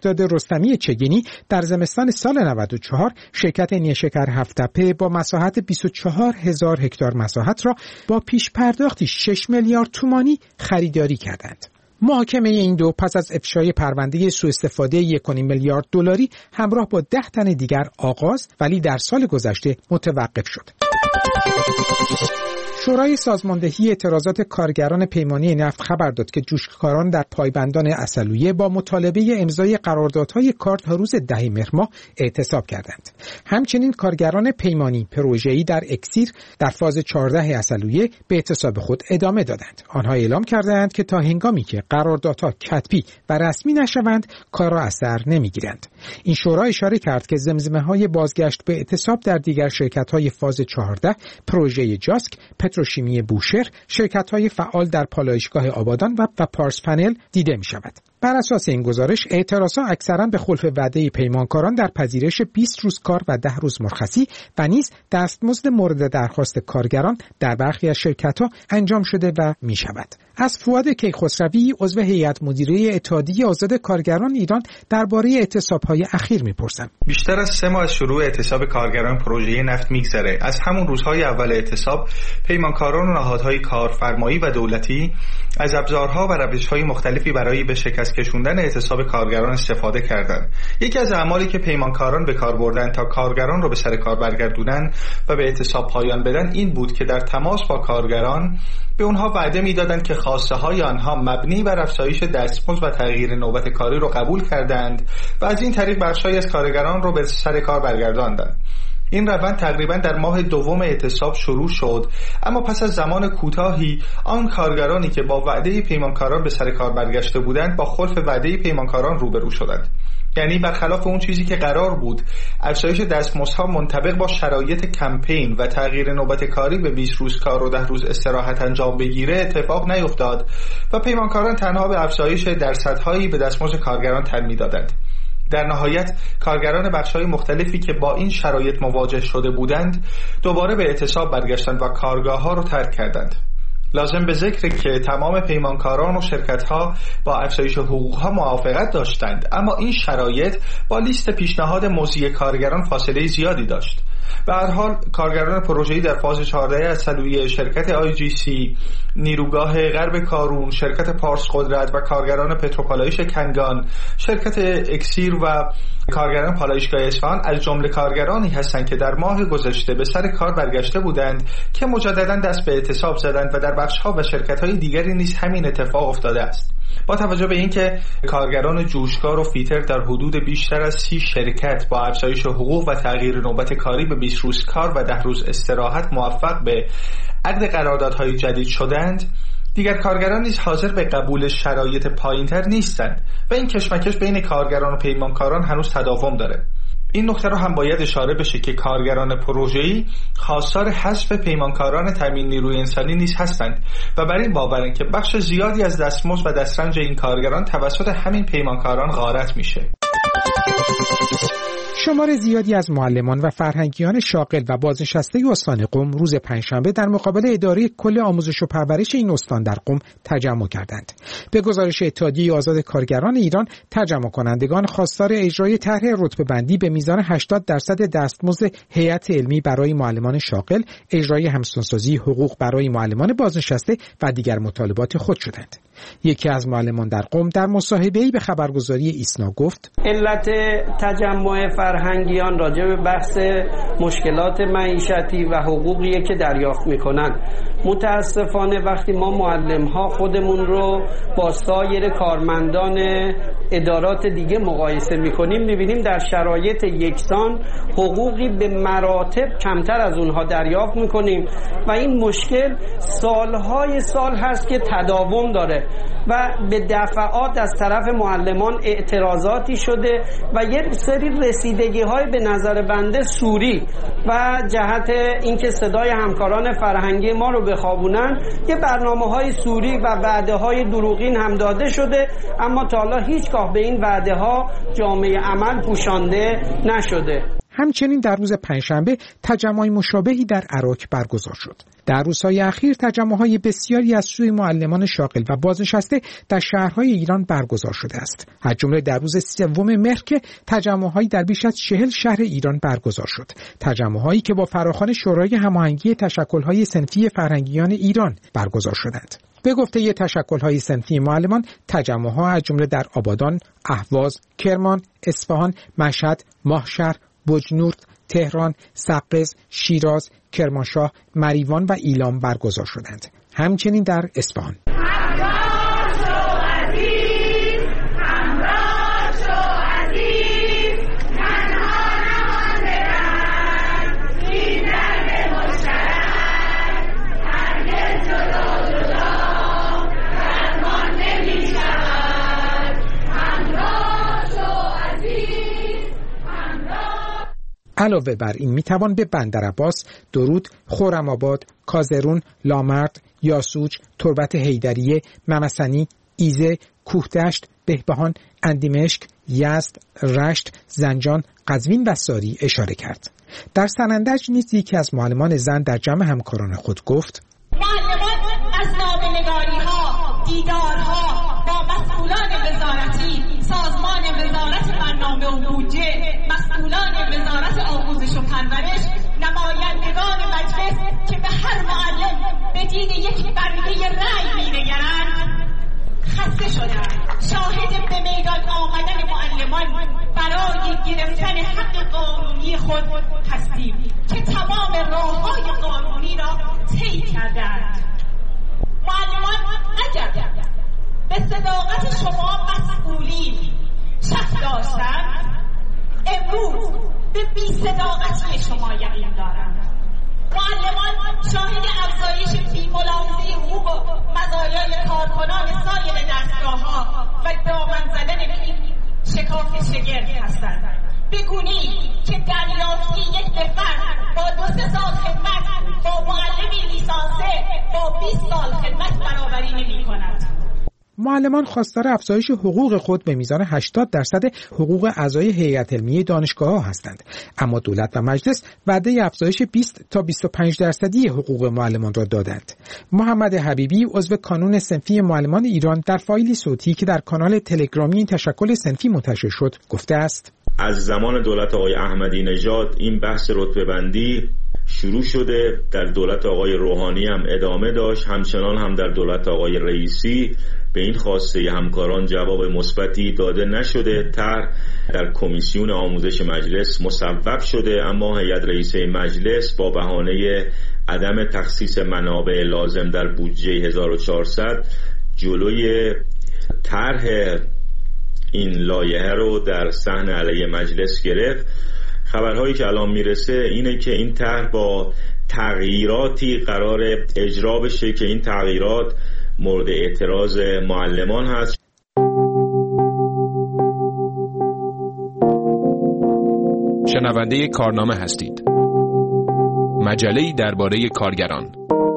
مهرداد رستمی چگینی در زمستان سال 94 شرکت نیشکر هفت‌تپه با مساحت 24,000 هکتار مساحت را با پیش پرداختی 6 میلیارد تومانی خریداری کردند. محاکمه این دو پس از افشای پرونده سوء استفاده 1.5 میلیارد دلاری همراه با 10 تن دیگر آغاز ولی در سال گذشته متوقف شد. شورای سازماندهی اعتراضات کارگران پیمانی نفت خبر داد که جوشکاران در پایبندان عسلویه با مطالبه امضای قراردادهای کار تا روز 10 مهر ماه اعتصاب کردند. همچنین کارگران پیمانی پروژه‌ای در اکسیر در فاز 14 عسلویه به اعتصاب خود ادامه دادند. آنها اعلام کردند که تا هنگامی که قراردادها کتبی و رسمی نشوند کار را اثر نمیگیرند. این شورا اشاره کرد که زمزمه‌های بازگشت به اعتصاب در دیگر شرکت‌های فاز 14 پروژه جاسک، پتروشیمی بوشهر، شرکت‌های فعال در پالایشگاه آبادان و پارس پنل دیده می‌شود. بر اساس این گزارش اعتراضها اکثراً به خلف وعده پیمانکاران در پذیرش 20 روز کار و 10 روز مرخصی و نیز دستمزد مورد درخواست کارگران در برخی از شرکت‌ها انجام شده و می‌شود. از فؤاد کیخسروی عضو هیئت مدیره اتحادیه آزاد کارگران ایران درباره اعتصاب‌های اخیر می‌پرسم. بیشتر از 3 ماه از شروع اعتصاب کارگران پروژه نفت می‌گذره. از همون روزهای اول اعتصاب پیمانکاران و نهادهای کارفرمایی و دولتی از ابزارها و روش‌های مختلفی برای به شکست کشوندن اعتصاب کارگران استفاده کردند. یکی از اعمالی که پیمانکاران به کار بردن تا کارگران رو به سر کار برگردونن و به اعتصاب پایان بدن این بود که در تماس با کارگران به اونها وعده میدادند که خواسته های آنها مبنی بر افزایش دستمزد و تغییر نوبت کاری رو قبول کردند و از این طریق بخشی از کارگران رو به سر کار برگرداندند. این روند تقریبا در ماه دوم اعتصاب شروع شد، اما پس از زمان کوتاهی آن کارگرانی که با وعده پیمانکاران به سر کار برگشته بودند با خلف وعده پیمانکاران روبرو شدند. یعنی برخلاف اون چیزی که قرار بود افزایش دستمزدها منطبق با شرایط کمپین و تغییر نوبت کاری به 20 روز کار و 10 روز استراحت انجام بگیره اتفاق نیفتاد و پیمانکاران تنها به افزایش درصدهایی به دستمزد کارگران تن می‌دادند. در نهایت کارگران بخش‌های مختلفی که با این شرایط مواجه شده بودند دوباره به اعتصاب برگشتند و کارگاه‌ها رو ترک کردند. لازم به ذکر که تمام پیمانکاران و شرکت‌ها با افزایش حقوق‌ها موافقت داشتند، اما این شرایط با لیست پیشنهاد موضوع کارگران فاصله زیادی داشت. به هر حال کارگران پروژه‌ای در فاز 14 عسلویه، شرکت IGC، نیروگاه غرب کارون، شرکت پارس قدرت و کارگران پتروپالایش کنگان، شرکت اکسیر و کارگران پالایشگاه اصفهان از جمله کارگرانی هستند که در ماه گذشته به سر کار برگشته بودند که مجددا دست به اعتصاب زدند و در بخش‌ها و شرکت‌های دیگری نیز همین اتفاق افتاده است. با توجه به اینکه کارگران جوشکار و فیتر در حدود بیشتر از 30 شرکت با افزایش حقوق و تغییر نوبت کاری به 20 روز کار و 10 روز استراحت موفق به عقد قراردادهای جدید شدند، دیگر کارگران نیز حاضر به قبول شرایط پایین‌تر نیستند و این کشمکش بین کارگران و پیمانکاران هنوز تداوم داره. این نکته رو هم باید اشاره بشه که کارگران پروژه‌ای خواستار حذف پیمانکاران تامین نیروی انسانی نیز هستند و بر این باورند که بخش زیادی از دستمزد و دسترنج این کارگران توسط همین پیمانکاران غارت میشه. شمار زیادی از معلمان و فرهنگیان شاغل و بازنشسته استان قم روز پنجشنبه در مقابل اداره کل آموزش و پرورش این استان در قم تجمع کردند. به گزارش اتحادیه آزاد کارگران ایران، تجمع کنندگان خواستار اجرای طرح رتبه‌بندی به میزان 80% دستمزد هیئت علمی برای معلمان شاغل، اجرای همسانسازی حقوق برای معلمان بازنشسته و دیگر مطالبات خود شدند. یکی از معلمان در قم در مصاحبه‌ای به خبرگزاری ایسنا گفت: علت تجمع فرهنگیان راجع به بحث مشکلات معیشتی و حقوقیه که دریافت میکنن. متاسفانه وقتی ما معلم‌ها خودمون رو با سایر کارمندان ادارات دیگه مقایسه میکنیم، میبینیم در شرایط یکسان حقوقی به مراتب کمتر از اونها دریافت میکنیم و این مشکل سالهای سال هست که تداوم داره و به دفعات از طرف معلمان اعتراضاتی شده و یک سری رسیدگی‌های به نظر بنده سوری و جهت اینکه صدای همکاران فرهنگی ما رو بخوابونن، یه برنامه‌های سوری و وعده‌های دروغین هم داده شده، اما تا حالا هیچگاه به این وعده‌ها جامعه عمل پوشانده نشده. همچنین در روز پنجشنبه تجمع مشابهی در عراق برگزار شد. در روزهای اخیر تجمع‌های بسیاری از سوی معلمان شاغل و بازنشسته در شهرهای ایران برگزار شده است. از جمله در روز 3 مهر که تجمع‌هایی در بیش از 40 شهر ایران برگزار شد. تجمع‌هایی که با فراخوان شورای هماهنگی تشکل‌های صنفی فرهنگیان ایران برگزار شدند. به گفته تشکل‌های صنفی معلمان، تجمع‌ها از جمله در آبادان، اهواز، کرمان، اصفهان، مشهد، ماهشهر، بجنورد، تهران، سقز، شیراز، کرمانشاه، مریوان و ایلام برگزار شدند. همچنین در اصفهان. علاوه بر این میتوان به بندرعباس، درود، خرم‌آباد، کازرون، لامرد، یاسوج، تربت حیدریه، ممسنی، ایزه، کوهدشت، بهبهان، اندیمشک، یزد، رشت، زنجان، قزوین و ساری اشاره کرد. در سنندج نیز یکی از معلمان زن در جمع همکاران خود گفت: معلمان از نامه‌نگاری‌ها، دیدارها با مسئولان وزارتی، سازمان وزارت برنامه و بودجه، مسئولان وزارت آموزش و پرورش، نمایندگان مجلس که به هر معلم بدین یک برگه رأی می‌نگرند خسته شدند. شاهد به میدان آمدن معلمان برای گرفتن حق قانونی خود هستیم که تمام راه‌های قانونی را طی کردند. معلمان اگر به صداقت شما مسئولین شک داشتند، امروز به بی‌صداقتی شما یقین دارند. معلمان شاهد افزایش بی‌ملاحظه حقوق و مزایای کارکنان سایر دستگاه‌ها و دامن زدن به این شکاف شگرف هستند. به گونه‌ای که دریافتی یک نفر با 2-3 سال خدمت با معلمی لیسانسه با 20 سال خدمت برابری نمی‌کند. معلمان خواستار افزایش حقوق خود به میزان 80% حقوق اعضای هیئت علمی دانشگاه‌ها هستند، اما دولت و مجلس وعده افزایش 20 تا 25% حقوق معلمان را دادند. محمد حبیبی عضو کانون صنفی معلمان ایران در فایلی صوتی که در کانال تلگرامی این تشکل صنفی منتشر شد گفته است: از زمان دولت آقای احمدی نژاد این بحث رتبه بندی شروع شده، در دولت آقای روحانی هم ادامه داشت، همچنان هم در دولت آقای رئیسی به این خواسته همکاران جواب مثبتی داده نشده. طرح در کمیسیون آموزش مجلس مصوب شده، اما هیئت رئیسه مجلس با بهانه عدم تخصیص منابع لازم در بودجه 1400 جلوی طرح این لایحه رو در صحن علیه مجلس گرفت. خبرهایی که الان میرسه اینه که این طرح با تغییراتی قرار اجرا بشه که این تغییرات مورد اعتراض معلمان هست. شنونده کارنامه هستید. مجله‌ای درباره کارگران.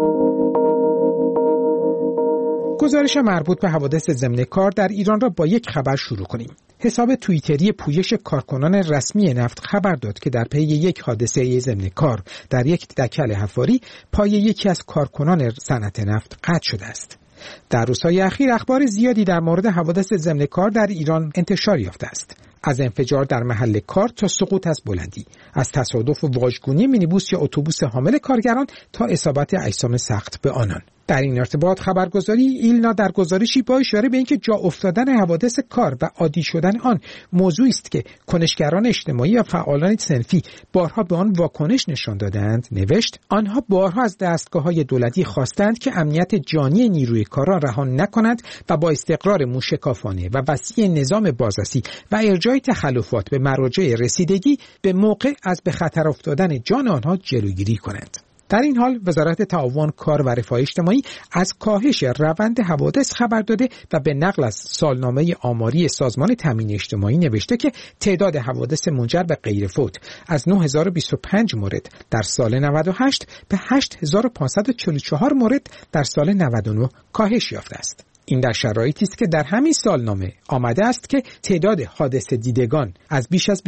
گزارش مربوط به حوادث ضمن کار در ایران را با یک خبر شروع کنیم. حساب توییتری پویش کارکنان رسمی نفت خبر داد که در پی یک حادثه ضمن کار در یک دکل حفاری پای یکی از کارکنان صنعت نفت قطع شده است. در روزهای اخیر اخبار زیادی در مورد حوادث ضمن کار در ایران انتشار یافته است. از انفجار در محل کار تا سقوط از بلندی، از تصادف و واژگونی مینیبوس یا اتوبوس حامل کارگران تا اصابت اجسام سخت به آنان. در این ارتباط خبرگزاری ایلنا در گزارشی با اشاره به اینکه جا افتادن حوادث کار و عادی شدن آن موضوعی است که کنشگران اجتماعی و فعالان صنفی بارها به آن واکنش نشان دادند، نوشت: آنها بارها از دستگاه‌های دولتی خواستند که امنیت جانی نیروی کار را رها نکنند و با استقرار موشکافانه و وسیع نظام بازرسی و ارجاع تخلفات به مراجع رسیدگی به موقع از به خطر افتادن جان آنها جلوگیری کنند. در این حال وزارت تعاون، کار و رفاه اجتماعی از کاهش روند حوادث خبر داده و به نقل از سالنامه آماری سازمان تامین اجتماعی نوشته که تعداد حوادث منجر به غیرفوت از 9025 مورد در سال 98 به 8544 مورد در سال 99 کاهش یافته است. این در شرایطی است که در همین سالنامه آمده است که تعداد حادثه دیدگان از بیش از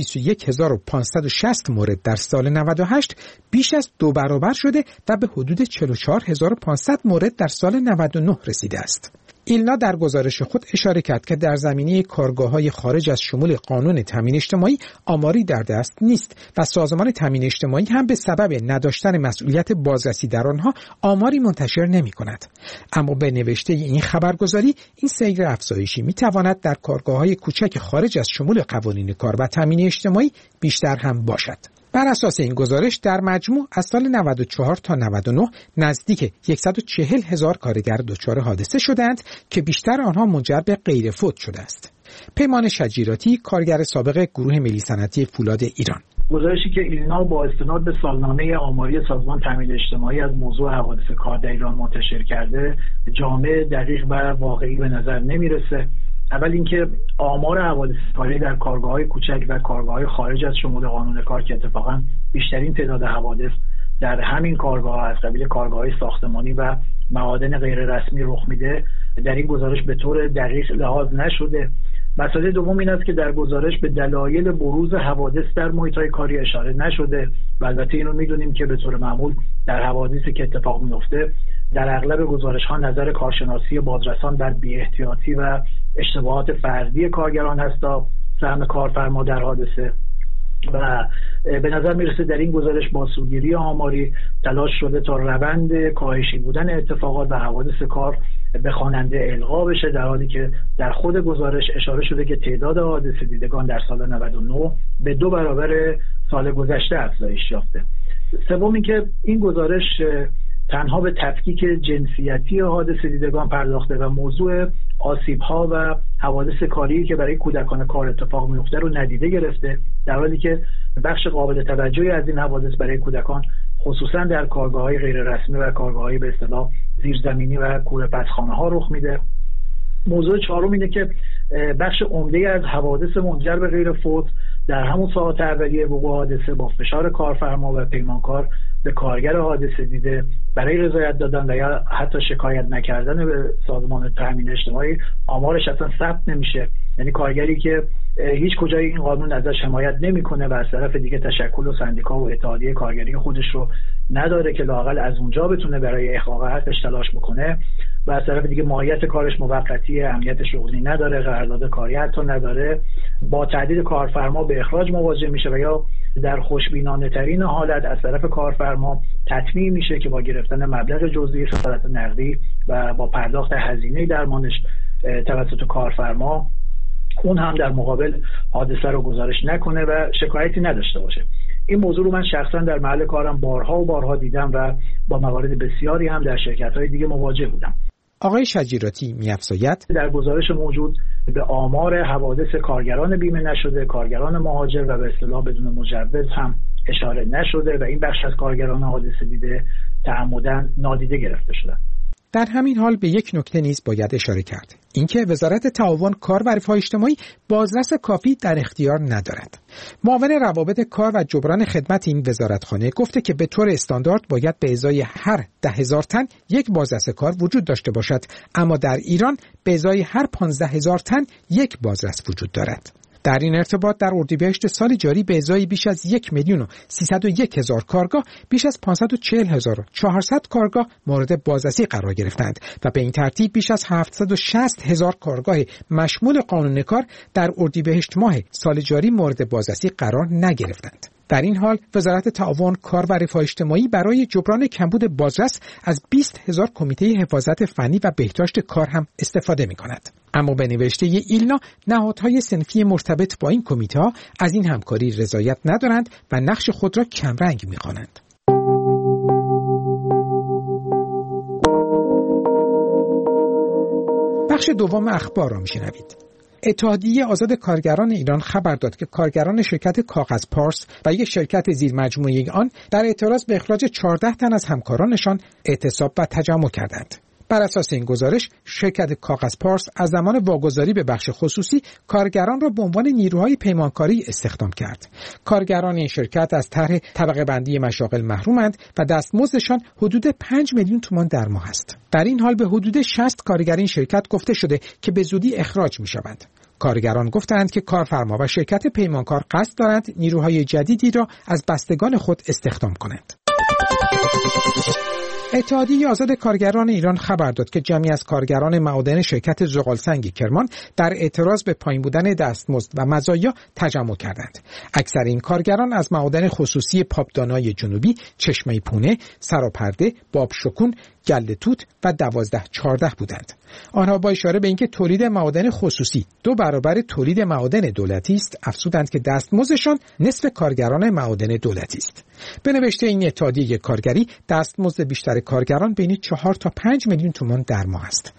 21560 مورد در سال 98 بیش از 2 برابر شده و به حدود 44500 مورد در سال 99 رسیده است. ایلنا در گزارش خود اشاره کرد که در زمینه کارگاه‌های خارج از شمول قانون تامین اجتماعی آماری در دست نیست و سازمان تامین اجتماعی هم به سبب نداشتن مسئولیت بازرسی در آنها آماری منتشر نمی‌کند. اما به نوشته این خبرگزاری این سیر افزایشی می‌تواند در کارگاه‌های کوچک خارج از شمول قوانین کار و تامین اجتماعی بیشتر هم باشد. بر اساس این گزارش در مجموع از سال 94 تا 99 نزدیک 140,000 کارگر دچار حادثه شدند که بیشتر آنها منجر به غیر فوت شده است. پیمان شجیراتی، کارگر سابق گروه ملی صنعتی فولاد ایران: گزارشی که ایلنا با استناد به سالنامه آماری سازمان تامین اجتماعی از موضوع حوادث کار در ایران منتشر کرده، جامع، دقیق و واقعی به نظر نمیرسه. اول اینکه آمار حوادث کاری در کارگاه‌های کوچک و کارگاه‌های خارج از شمول قانون کار که اتفاقاً بیشترین تعداد حوادث در همین کارگاه از قبیل کارگاه‌های ساختمانی و معادن غیر رسمی رخ میده، در این گزارش به طور دقیق لحاظ نشده. مسئله دوم این است که در گزارش به دلایل بروز حوادث در محیط‌های کاری اشاره نشده و البته اینو میدونیم که به طور معمول در حوادثی که اتفاق میفته در اغلب گزارش‌ها نظر کارشناسی بازرسان بر بی‌احتیاطی و اشتباهات فردی کارگران هست تا سهم کارفرما در حادثه و به نظر میرسه در این گزارش با سوگیری آماری تلاش شده تا روند کاهشی بودن اتفاقات و حوادث کار به خواننده القا بشه، در حالی که در خود گزارش اشاره شده که تعداد حادثه دیدگان در سال 99 به 2 برابر سال گذشته افزایش یافته. سوم اینکه این گزارش تنها به تفکیک جنسیتی حادثه دیدگان پرداخته و موضوع آسیب‌ها و حوادث کاری که برای کودکان کار اتفاق میفته رو ندیده گرفته، در حالی که بخش قابل توجهی از این حوادث برای کودکان خصوصا در کارگاه‌های غیر رسمی و کارگاه‌های به اصطلاح زیرزمینی و کوره پسخانه‌ها رخ میده. موضوع چهارم اینه که بخش عمده از حوادث منجر به غیر فوت در همون ساعات اولیه وقوع حادثه با فشار کارفرما و پیمانکار به کارگر حادثه دیده برای رضایت دادن و یا حتی شکایت نکردن به سازمان تامین اجتماعی آمارش اصلا ثبت نمیشه. یعنی کارگری که هیچ کجای این قانون ازش حمایت نمیکنه و از طرف دیگه تشکل و سندیکا و اتحادیه کارگری خودش رو نداره که لااقل از اونجا بتونه برای احقاق حقش تلاش بکنه و از طرف دیگه ماهیت کارش موقتیه، امنیت شغلی نداره، قرارداد کاری حتی نداره، با تهدید کارفرما به اخراج مواجه میشه و یا در خوشبینانه ترین حالت از طرف کارفرما تطمیع میشه که با گرفتن مبلغ جزئی خسارت نقدی و با پرداخت هزینه درمانش توسط کارفرما اون هم در مقابل حادثه رو گزارش نکنه و شکایتی نداشته باشه. این موضوع رو من شخصا در محل کارم بارها و بارها دیدم و با موارد بسیاری هم در شرکت‌های دیگه مواجه بودم. آقای شجیراتی می‌افزاید در گزارش موجود به آمار حوادث کارگران بیمه نشده، کارگران مهاجر و به اصطلاح بدون مجوز هم اشاره نشده و این بخش از کارگران حادثه دیده تعمداً نادیده گرفته شده. در همین حال به یک نکته نیز باید اشاره کرد، اینکه وزارت تعاون کار و رفاه اجتماعی بازرس کافی در اختیار ندارد. معاون روابط کار و جبران خدمت این وزارتخانه گفته که به طور استاندارد باید به ازای هر 10,000 تن یک بازرس کار وجود داشته باشد، اما در ایران به ازای هر 15,000 تن یک بازرس وجود دارد. در این ارتباط در اردیبهشت سال جاری به ازای بیش از 1,301,000 کارگاه بیش از 540,400 کارگاه مورد بازرسی قرار گرفتند و به این ترتیب بیش از 760,000 کارگاه مشمول قانون کار در اردیبهشت ماه سال جاری مورد بازرسی قرار نگرفتند. در این حال وزارت تعاون کار و رفاه اجتماعی برای جبران کمبود بازرس از 20,000 کمیته حفاظت فنی و بهداشت کار هم استفاده می‌کند. اما به نوشته ایلنا نهادهای صنفی مرتبط با این کمیته ها از این همکاری رضایت ندارند و نقش خود را کمرنگ می‌خوانند. بخش دوم اخبار را می‌شنوید. اتحادیه آزاد کارگران ایران خبر داد که کارگران شرکت کاغذ پارس و یک شرکت زیر مجموعه آن در اعتراض به اخراج 14 تن از همکارانشان اعتصاب و تجمع کردند. بر اساس این گزارش شرکت کاغذ پارس از زمان واگذاری به بخش خصوصی کارگران را به عنوان نیروهای پیمانکاری استخدام کرد. کارگران این شرکت از طرح طبقه بندی مشاغل محرومند و دستمزدشان حدود 5 میلیون تومان در ماه است. در این حال به حدود 60 کارگر این شرکت گفته شده که به زودی اخراج می‌شوند. کارگران گفتند که کارفرما و شرکت پیمانکار قصد دارند نیروهای جدیدی را از بستگان خود استخدام کنند. اتحادیه آزاد کارگران ایران خبر داد که جمعی از کارگران معادن شرکت زغالسنگ کرمان در اعتراض به پایین بودن دستمزد و مزایا تجمع کردند. اکثر این کارگران از معادن خصوصی پاپدانای جنوبی، چشمه پونه، سراپرده، بابشکون، گله توت و 12-14 بودند. آنها با اشاره به اینکه تولید معادن خصوصی 2 برابر تولید معادن دولتی است، افزودند که دستمزدشان نصف کارگران معادن دولتی است. به نوشته این اتحادیه کارگری، دستمزد بیشتر کارگران بین 4 تا 5 میلیون تومان در ماه است.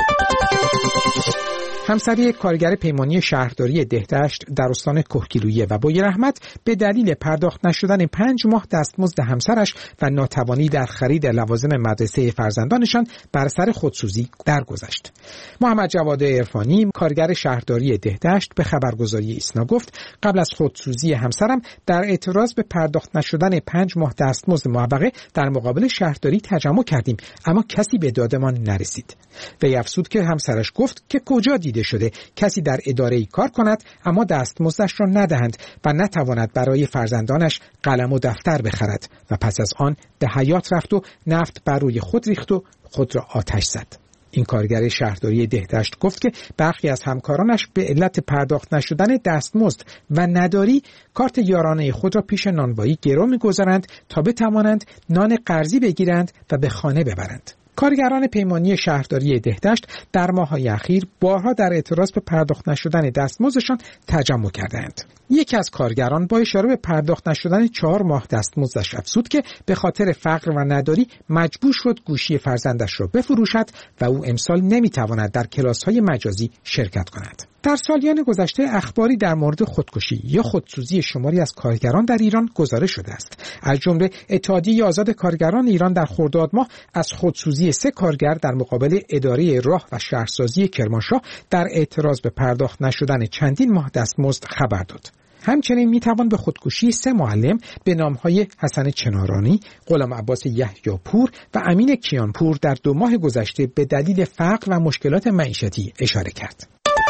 همسری کارگر پیمانی شهرداری دهدشت در استان کهگیلویه و بویراحمد به دلیل پرداخت نشدن 5 ماه دستمزد همسرش و ناتوانی در خرید لوازم مدرسه فرزندانشان بر سر خودسوزی درگذشت. محمد جواد عرفانی کارگر شهرداری دهدشت به خبرگزاری ایسنا گفت قبل از خودسوزی همسرم در اعتراض به پرداخت نشدن 5 ماه دستمزد معوقه در مقابل شهرداری تجمع کردیم، اما کسی به دادمان نرسید. وی افزود که همسرش گفت که کجا دیده شده کسی در اداره‌ای کار کند اما دستمزدش را ندهند و نتواند برای فرزندانش قلم و دفتر بخرد و پس از آن به حیاط رفت و نفت بر روی خود ریخت و خود را آتش زد. این کارگر شهرداری دهدشت گفت که برخی از همکارانش به علت پرداخت نشدن دستمزد و نداری کارت یارانه خود را پیش نانوایی گرو می‌گذارند تا بتوانند نان قرضی بگیرند و به خانه ببرند. کارگران پیمانی شهرداری دهدشت در ماه‌های اخیر بارها در اعتراض به پرداخت نشدن دستمزدشان تجمع کردند. یکی از کارگران با اشاره به پرداخت نشدن 4 ماه دستمزدش افزود که به خاطر فقر و نداری مجبور شد گوشی فرزندش را بفروشد و او امسال نمیتواند در کلاس‌های مجازی شرکت کند. در سالیان گذشته اخباری در مورد خودکشی یا خودسوزی شماری از کارگران در ایران گزارش شده است. از جمله اتحادیه آزاد کارگران ایران در خرداد ماه از خودسوزی 3 کارگر در مقابل اداره راه و شهرسازی کرمانشاه در اعتراض به پرداخت نشدن چندین ماه دستمزد خبر داد. همچنین میتوان به خودکشی 3 معلم به نامهای حسن چنارانی، غلام عباس یحیی‌پور و امین کیانپور در 2 ماه گذشته به دلیل فقر و مشکلات معیشتی اشاره کرد.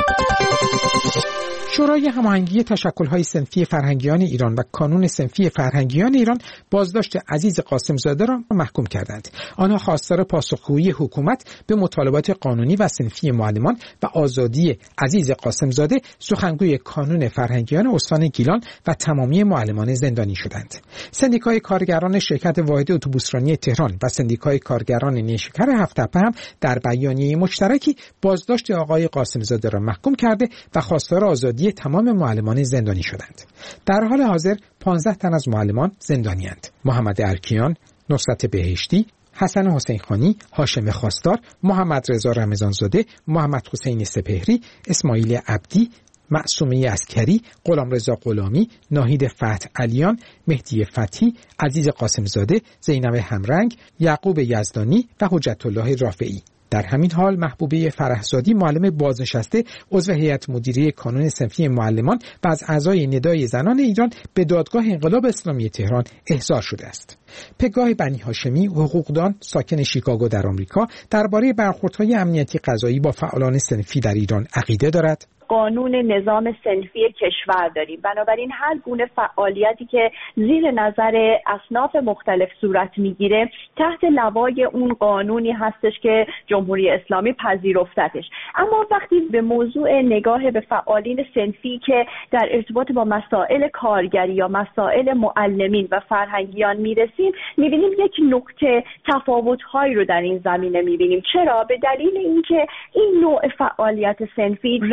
شورای هماهنگی تشکل‌های صنفی فرهنگیان ایران و کانون صنفی فرهنگیان ایران بازداشت عزیز قاسم‌زاده را محکوم کردند. آنها خواستار پاسخگویی حکومت به مطالبات قانونی و صنفی معلمان و آزادی عزیز قاسم‌زاده سخنگوی کانون فرهنگیان استان گیلان و تمامی معلمان زندانی شدند. سندیکای کارگران شرکت واحد اتوبوسرانی تهران و سندیکای کارگران نیشکر هفت‌تپه هم در بیانیه مشترکی بازداشت آقای قاسم‌زاده را محکوم کرده و خواستار آزادی تمام معلمان زندانی شدند. در حال حاضر 15 تن از معلمان زندانی‌اند. محمد ارکیان، نصرت بهشتی، حسن حسین خانی، هاشم خواستار، محمد رضا رمضانزاده، محمد حسین سپهری، اسماعیل عبدی، معصومه عسکری، غلامرضا غلامی، ناهید فتح علیان، مهدی فتحی، عزیز قاسم‌زاده، زینب همرنگ، یعقوب یزدانی و حجت الله رافعی. در همین حال محبوبه فرحزادی معلم بازنشسته عضو هیئت مدیره کانون صنفی معلمان و از اعضای ندای زنان ایران به دادگاه انقلاب اسلامی تهران احضار شده است. پگاه بنی هاشمی حقوقدان ساکن شیکاگو در آمریکا درباره برخوردهای امنیتی قضایی با فعالان صنفی در ایران عقیده دارد. قانون نظام صنفی کشور داریم، بنابراین هر گونه فعالیتی که زیر نظر اصناف مختلف صورت میگیره تحت لوای اون قانونی هستش که جمهوری اسلامی پذیرفتش. اما وقتی به موضوع نگاه به فعالین صنفی که در ارتباط با مسائل کارگری یا مسائل معلمین و فرهنگیان میرسیم، میبینیم یک نقطه تفاوت‌هایی رو در این زمینه میبینیم. چرا؟ به دلیل اینکه این نوع فعالیت صنفی روابط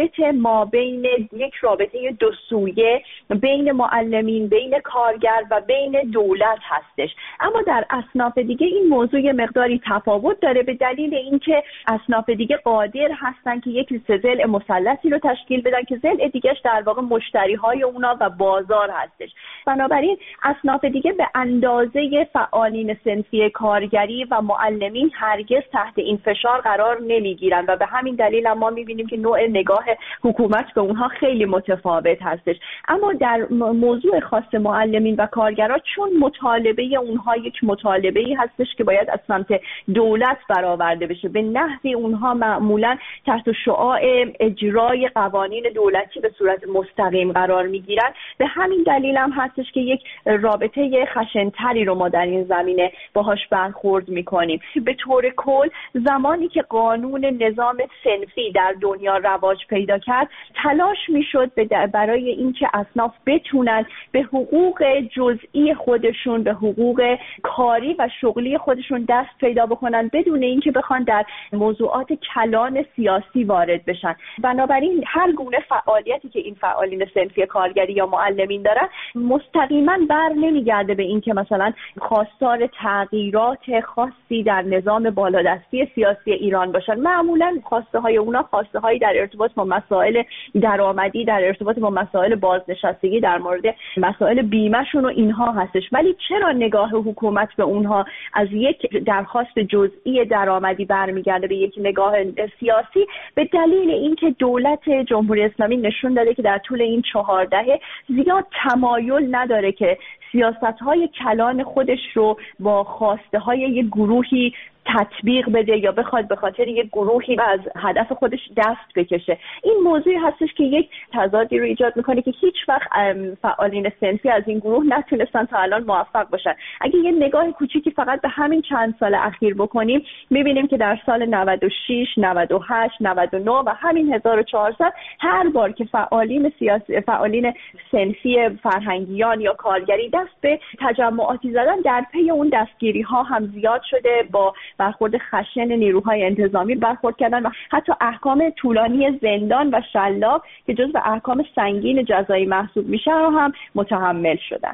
رابط ما بین یک رابطه دو سویه بین معلمین، بین کارگر و بین دولت هستش. اما در اصناف دیگه این موضوع مقداری تفاوت داره به دلیل اینکه اصناف دیگه قادر هستن که یک ضلع مثلثی رو تشکیل بدن که ضلع دیگهش در واقع مشتری‌های اونا و بازار هستش. بنابراین اصناف دیگه به اندازه فعالین صنفی کارگری و معلمین هرگز تحت این فشار قرار نمیگیرن و به همین دلیل هم ما میبینیم که نوع نگاه حکومت به اونها خیلی متفاوت هستش. اما در موضوع خاص معلمین و کارگران چون مطالبه اونها یک مطالبه‌ای هستش که باید از سمت دولت برآورده بشه، به نحوی اونها معمولا تحت شعاع اجرای قوانین دولتی به صورت مستقیم قرار میگیرن. به همین دلیل هم هستش که یک رابطه خشن‌تری رو ما در این زمینه باهاش برخورد میکنیم. به طور کل زمانی که قانون نظام صنفی در دنیا رواج پیدا کرد، تلاش میشد برای اینکه اصناف بتونن به حقوق جزئی خودشون، به حقوق کاری و شغلی خودشون دست پیدا بکنن بدون اینکه بخوان در موضوعات کلان سیاسی وارد بشن. بنابراین هر گونه فعالیتی که این فعالین صنفی کارگری یا معلمین دارن مستقیما بر نمیگرده به این که مثلا خواستار تغییرات خاصی در نظام بالادستی سیاسی ایران باشن. معمولا خواسته های اونا خواسته هایی در ارتباط با مسائل درآمدی، در ارتباط با مسائل بازنشستگی، در مورد مسائل بیمه‌شون و اینها هستش. ولی چرا نگاه حکومت به اونها از یک درخواست جزئی درآمدی برمیگرده به یک نگاه سیاسی؟ به دلیل اینکه دولت جمهوری اسلامی نشون داده که در طول این 4 دهه زیاد تمایل نداره که سیاست‌های کلان خودش رو با خواسته‌های یک گروهی تطبیق بده یا بخواد به خاطر یک گروهی از هدف خودش دست بکشه. این موضوعی هستش که یک تضادی رو ایجاد میکنه که هیچ وقت فعالین صنفی از این گروه نتونستن تا الان موفق باشن. اگه یه نگاه کوچیکی فقط به همین چند سال اخیر بکنیم، میبینیم که در سال 96, 98, 99 و همین 1400 هر بار که فعالین سیاسی، فعالین صنفی فرهنگیان یا کارگری دست به تجمعاتی زدن، در پی اون دستگیری ها هم زیاد شده، با برخورد خشن نیروهای انتظامی برخورد کردن و حتی احکام طولانی زندان و شلاق که جزو احکام سنگین جزایی محسوب میشه رو هم متحمل شدن.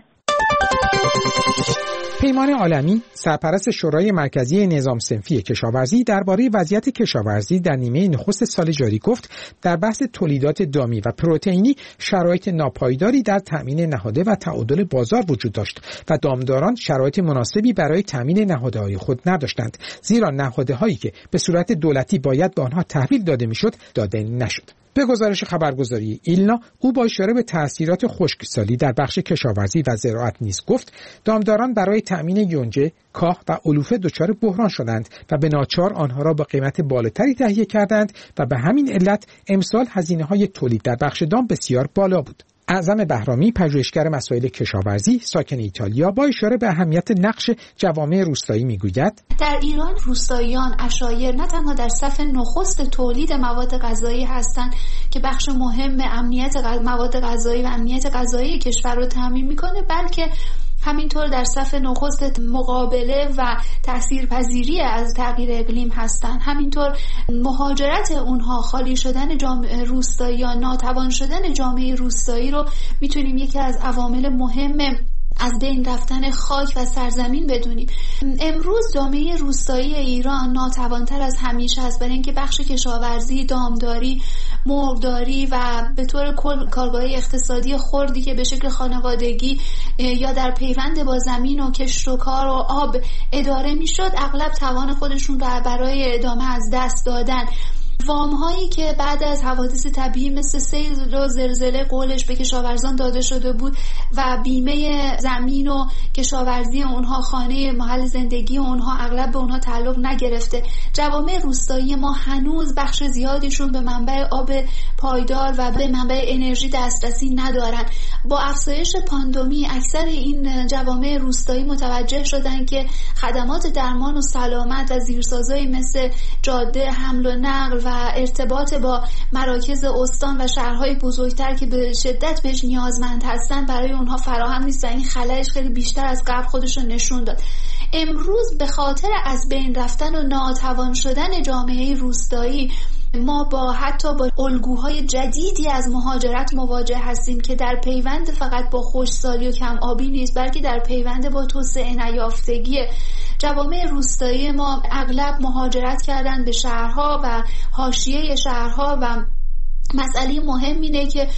پیمان عالمی، سرپرست شورای مرکزی نظام صنفی کشاورزی، درباره وضعیت کشاورزی در نیمه نخست سال جاری گفت در بحث تولیدات دامی و پروتئینی شرایط ناپایداری در تأمین نهاده و تعادل بازار وجود داشت و دامداران شرایط مناسبی برای تأمین نهاده‌های خود نداشتند، زیرا نهاده‌هایی که به صورت دولتی باید به آنها تحویل داده میشد داده نشد. به گزارش خبرگزاری ایلنا، او با اشاره به تأثیرات خشکسالی در بخش کشاورزی و زراعت نیز گفت دامداران برای تأمین یونجه، کاه و علوفه دچار بحران شدند و به ناچار آنها را به قیمت بالاتری تهیه کردند و به همین علت امسال هزینه‌های تولید در بخش دام بسیار بالا بود. اعظم بهرامی، پژوهشگر مسائل کشاورزی ساکن ایتالیا، با اشاره به اهمیت نقش جوامع روستایی میگوید در ایران روستاییان، عشایر نه تنها در صف نخست تولید مواد غذایی هستند که بخش مهم امنیت مواد غذایی و امنیت غذایی کشور رو تامین میکنه، بلکه همینطور در صف نخست مقابله و تاثیرپذیری از تغییر اقلیم هستند. همینطور مهاجرت اونها، خالی شدن جامعه روستایی یا ناتوان شدن جامعه روستایی رو میتونیم یکی از عوامل مهم از بین رفتن خاک و سرزمین بدونیم. امروز جامعه روستایی ایران ناتوانتر از همیشه است، برای اینکه بخش کشاورزی، دامداری، مرغداری و به طور کل کارگاه اقتصادی خردی که به شکل خانوادگی یا در پیوند با زمین و کشت و کار و آب اداره میشد، اغلب توان خودشون را برای ادامه از دست دادن. وام هایی که بعد از حوادث طبیعی مثل سیل و زلزله قولش به کشاورزان داده شده بود و بیمه زمین و کشاورزی اونها، خانه محل زندگی اونها اغلب به اونها تعلق نگرفته. جوامع روستایی ما هنوز بخش زیادیشون به منبع آب پایدار و به منبع انرژی دسترسی ندارن. با افزایش پاندمی اکثر این جوامع روستایی متوجه شدن که خدمات درمان و سلامت و زیرسازهایی مثل جاده، حمل و نقل و ارتباط با مراکز استان و شهرهای بزرگتر که به شدت بهش نیازمند هستن برای اونها فراهم نیست و این خلأش خیلی بیشتر از قبل خودشون نشون داد. امروز به خاطر از بین رفتن و ناتوان شدن جامعه روستایی ما حتی با الگوهای جدیدی از مهاجرت مواجه هستیم که در پیوند فقط با خشکسالی و کم آبی نیست، بلکه در پیوند با توسعه نیافتگی. جوامع روستایی ما اغلب مهاجرت کردن به شهرها و حاشیه شهرها و مسئله مهم اینه که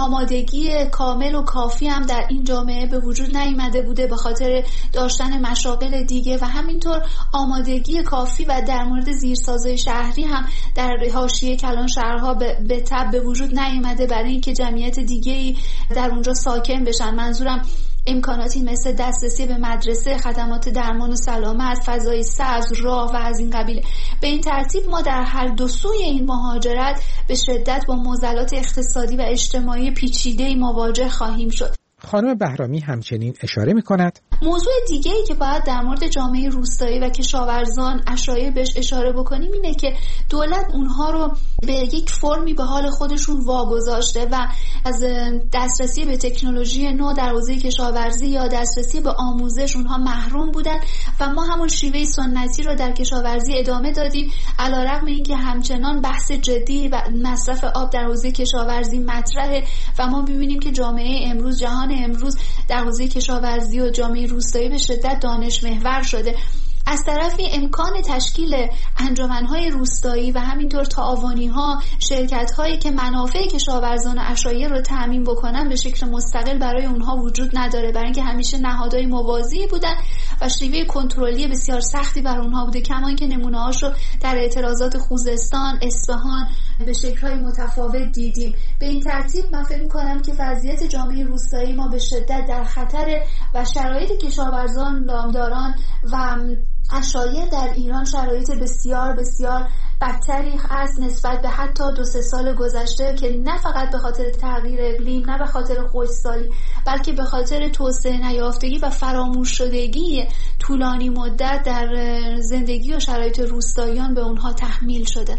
آمادگی کامل و کافی هم در این جامعه به وجود نیامده بوده به خاطر داشتن مشاغل دیگه و همینطور آمادگی کافی و در مورد زیرسازهای شهری هم در حاشیه کلان شهرها به تبع به وجود نیامده برای اینکه جمعیت دیگه‌ای در اونجا ساکن بشن. منظورم امکاناتی مثل دسترسی به مدرسه، خدمات درمان و سلامت، فضای سبز، راه و از این قبیل. به این ترتیب ما در هر دو سوی این مهاجرت به شدت با معضلات اقتصادی و اجتماعی پیچیده‌ای مواجه خواهیم شد. خانم بهرامی همچنین اشاره می‌کند موضوع دیگه‌ای که باید در مورد جامعه روستایی و کشاورزان اشایع بهش اشاره بکنیم اینه که دولت اونها رو به یک فرمی به حال خودشون واگذاشته و از دسترسی به تکنولوژی نو در حوزه کشاورزی یا دسترسی به آموزش اونها محروم بودن و ما همون شیوه سنتی رو در کشاورزی ادامه دادیم، علیرغم اینکه همچنان بحث جدی و مصرف آب در حوزه کشاورزی مطرحه و ما می‌بینیم که جامعه امروز، جهان امروز در حوزه کشاورزی و جامعه روستایی به شدت دانش محور شده. از طرفی امکان تشکیل انجمن‌های روستایی و همینطور تعاونی‌ها، شرکت‌هایی که منافع کشاورزان و اشایع رو تأمین بکنن به شکل مستقل برای اونها وجود نداره، برای اینکه همیشه نهادهای موازی بودن و شیوه کنترلی بسیار سختی بر اونها بوده، کما اینکه نمونه‌هاش رو در اعتراضات خوزستان، اصفهان به شکل‌های متفاوت دیدیم. به این ترتیب من فکر می‌کنم که وضعیت جامعه روستایی ما به شدت در خطر و شرایط کشاورزان، دامداران و اشایع در ایران شرایط بسیار بسیار بدتری است نسبت به حتی 2-3 سال گذشته که نه فقط به خاطر تغییر اقلیم، نه به خاطر خشکسالی، بلکه به خاطر توسعه نیافتگی و فراموش شدگی طولانی مدت در زندگی و شرایط روستاییان به اونها تحمیل شده.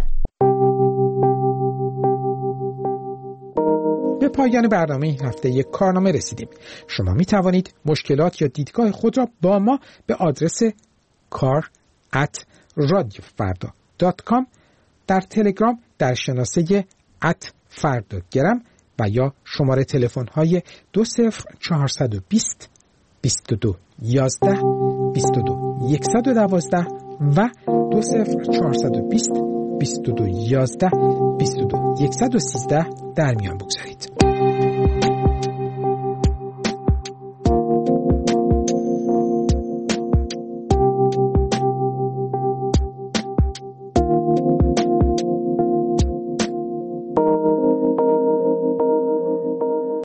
به پایان برنامه این هفته یک کارنامه رسیدیم. شما می توانید مشکلات یا دیدگاه خود را با ما به آدرس kar@radiofarda.com در تلگرام در شناسه @fardagram و یا شماره تلفن های 20420 22 11 22 112 و 20420 22 11 22 113 در میان بگذارید.